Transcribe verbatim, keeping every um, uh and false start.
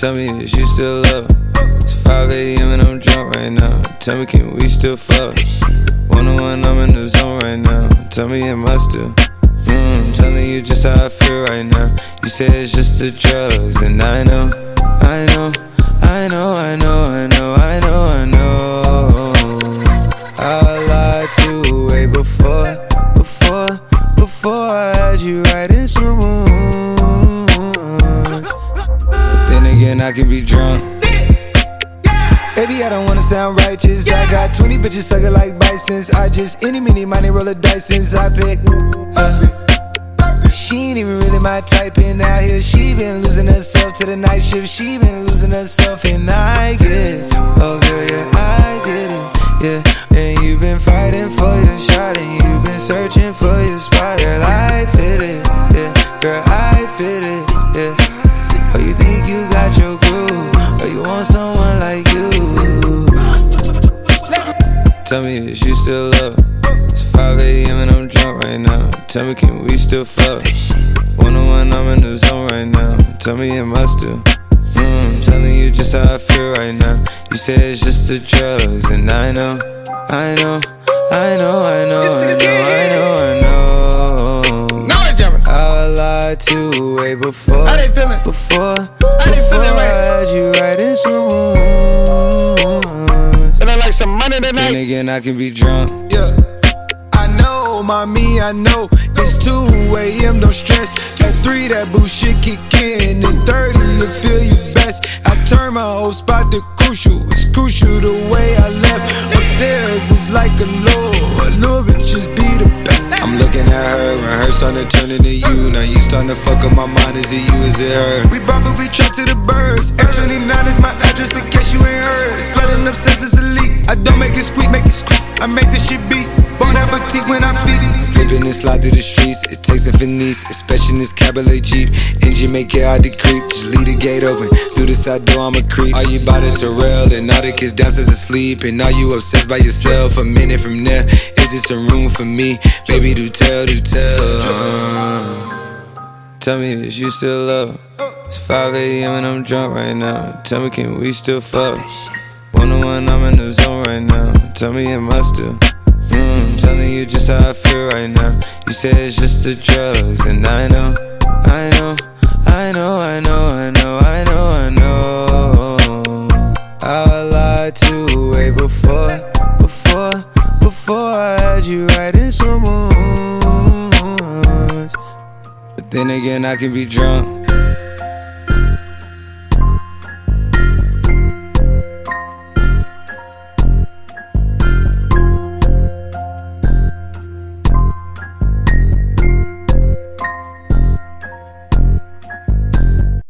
Tell me is you still love? It's five A M and I'm drunk right now. Tell me can we still fuck? One on one, I'm in the zone right now. Tell me am I still? Mm, telling you just how I feel right now. You say it's just the drugs, and I know, I know, I know, I know, I know, I know, I know. I lied to you way before, before, before I had you right in some mood. But then again, I can be drunk. Baby, I don't wanna sound righteous. I got twenty bitches sucking like bisons. I just any, mini, money, roll a dice since I pick. Uh, she ain't even really my type, and out here she been losing herself to the night shift. She been losing herself, and I get it. Oh girl, yeah, I get it. Yeah, and you been fighting for your shot, and you been searching for your spot. Girl, I fit it. Yeah, girl, I fit it. Yeah. Oh, you think you got your groove? Or you want someone like you? Tell me is you still love? It's five A M and I'm drunk right now. Tell me can we still fuck? One on one, I'm in the zone right now. Tell me am I still? Mm, telling you just how I feel right now. You say it's just the drugs, and I know, I know, I know, I know, I know, I know, I know. I lied to you way before, before, before I had you right in some mood. Like some money tonight. Then again, I can be drunk. Yeah, I know, mommy, I know. It's two A M, no stress. At three, that bullshit kick in. At thirty, you feel you best. I turn my whole spot to crucial. It's crucial the way I left. Upstairs is like a low. A little bit just be the best. I'm looking at her and her starting to turn into you. Now you starting to fuck up my mind. Is it you, is it her? We probably trapped to the birds. F twenty-nine is my address in case you ain't heard. It's flooding upstairs, it's a leak. I don't make it squeak, make it squeak. I make this shit beat. Bon appetit when I feast. Slipping and slide through the streets. It takes a finesse, especially in this cabaret Jeep. Engine make it hard to creep. Just leave the gate open. Through the side door, I'm a creep. Are you about it to rail? And all the kids downstairs asleep. And are you obsessed by yourself? A minute from there, is this a room for me? Baby, do tell, do tell. Uh, tell me is you still love? It's five A M and I'm drunk right now. Tell me can we still fuck? One on one, I'm in the zone right now. Tell me am I still? Mm, telling you just how I feel right now. You say it's just the drugs, and I know, I know, I know, I know, I know, I know, I know. I lied to you way before, before, before I had you right in some mood. But then again, I can be drunk.